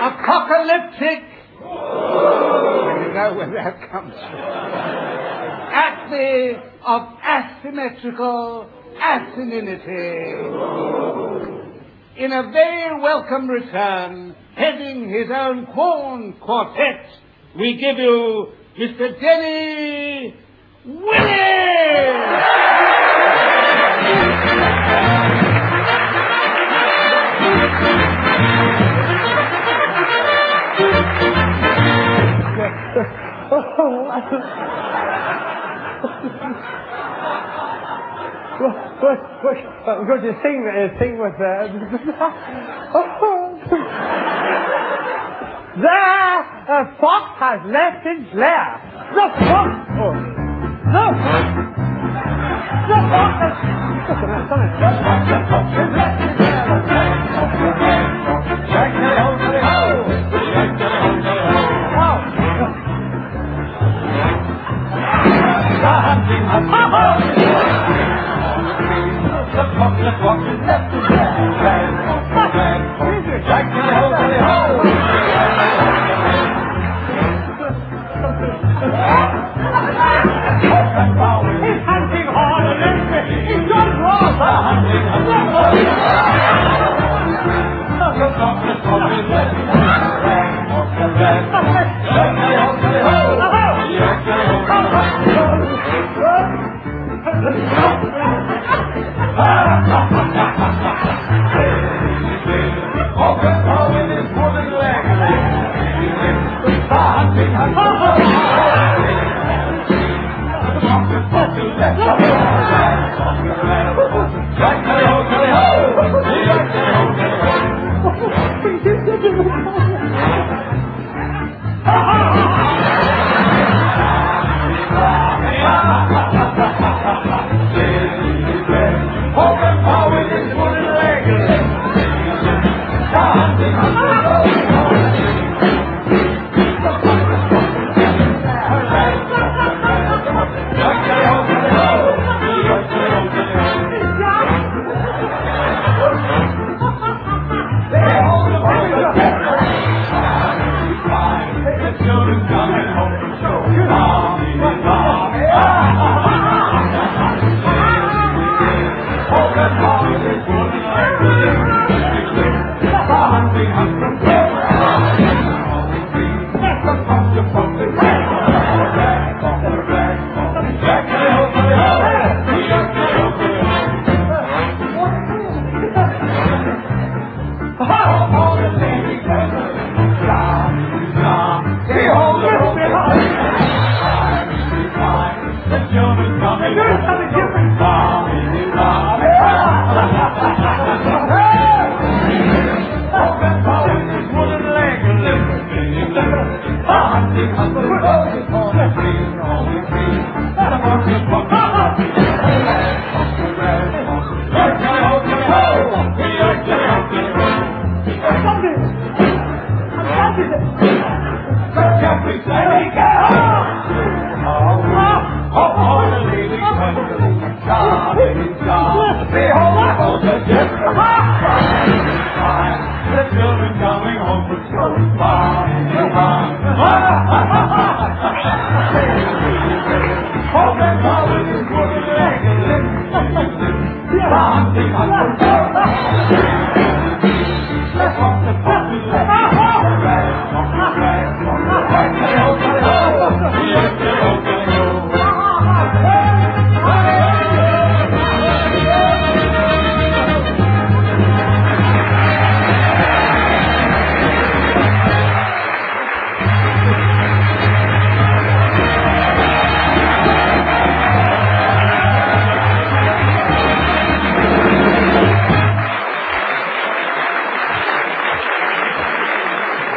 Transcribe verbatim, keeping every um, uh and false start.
apocalyptic. You know where that comes from. Acme of asymmetrical asininity. In a very welcome return, heading his own corn quartet, we give you Mister Denny Willis! What, what, what, I'm going to sing, uh, sing with, uh, the uh, fox has left its lair. The fox, oh, the, the fox has, just a minute, just a minute. The fox has left its lair. The hunting has come on. The fox that walks is left his lair. Jack to the hole, to the hole. He's hunting hard and empty. He's gone wrong. The hunting has come on. The fox that walks is left his lair. Jack to the hole, to the hole. Jack to the hole, to the hole. Let me go!